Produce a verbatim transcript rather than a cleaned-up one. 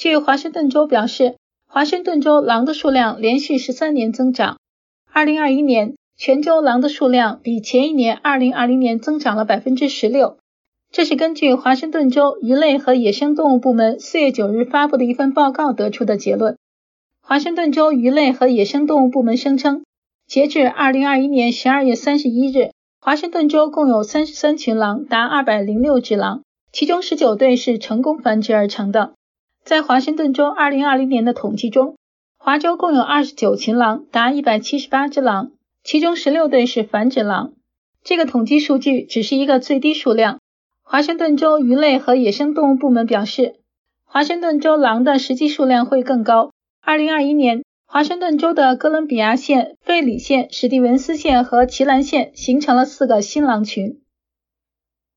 据华盛顿州表示，华盛顿州狼的数量连续十三年增长。二零二一年，全州狼的数量比前一年二零二零年增长了 百分之十六。这是根据华盛顿州鱼类和野生动物部门四月九日发布的一份报告得出的结论。华盛顿州鱼类和野生动物部门声称，截至二零二一年十二月三十一日，华盛顿州共有三十三群狼，达二百零六只狼，其中十九对是成功繁殖而成的。在华盛顿州二零二零年的统计中，华州共有二十九群狼，达一百七十八只狼，其中十六对是繁殖狼。这个统计数据只是一个最低数量。华盛顿州鱼类和野生动物部门表示，华盛顿州狼的实际数量会更高。二零二一年，华盛顿州的哥伦比亚县、费里县、史蒂文斯县和奇兰县形成了四个新狼群。